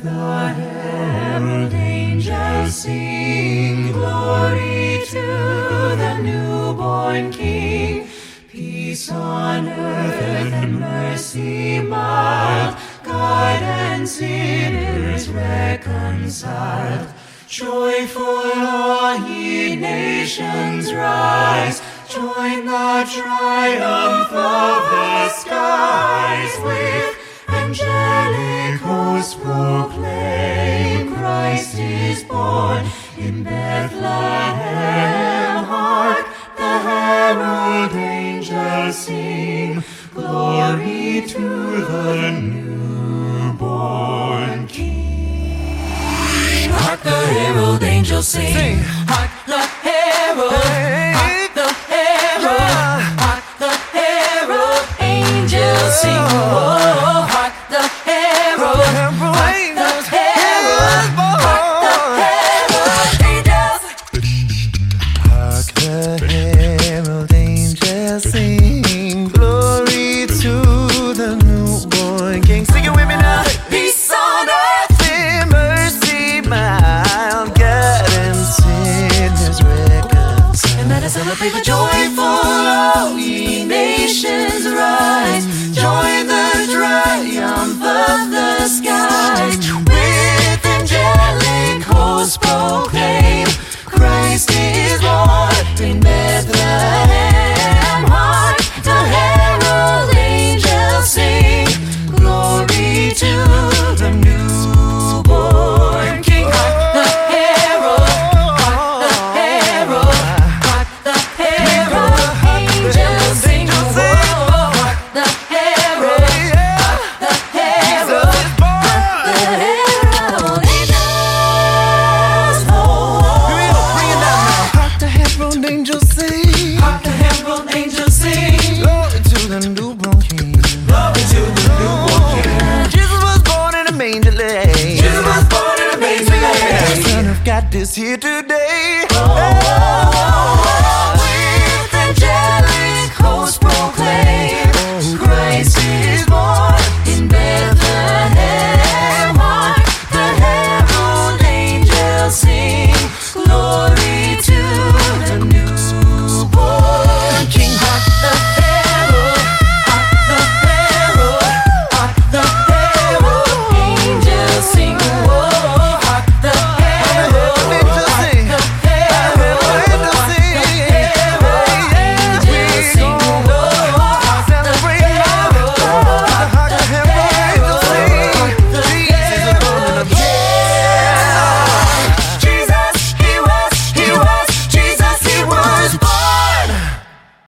the herald angels sing, glory to the newborn King. Peace on earth and mercy mild, God and sinners reconciled. Joyful all ye nations rise, join the triumph of the skies. With angelic hosts proclaim, Christ is born in Bethlehem. Hark, the herald angels sing, glory to the newborn King. Hark, the herald angels sing. Hark, the herald. Hark, the herald. Hark, the herald angels sing. Oh, hark, the herald. Hark, the herald. Hark, the herald angels. Hark, the herald angels sing, glory to the newborn King. Sing it with me now. Peace on earth, In mercy mild, God and sinners reconciled. and let us celebrate the joyful, all ye nations rise. Join the triumph of the skies. With angelic hosts proclaim, Christ is born in Bethlehem. Hark, the herald angels sing, glory to the newborn King. Hark, the herald. Hark, the herald. Hark, the herald angels sing. Oh, hark, the herald. Hark, the herald. Hark, the herald angels. Oh, Hark, the herald angels sing, hark, the herald angels sing. glory to the newborn King. Glory to the newborn King. Jesus was born in a manger lane. Jesus was born in a manger The lane. Son of God is here today. Oh,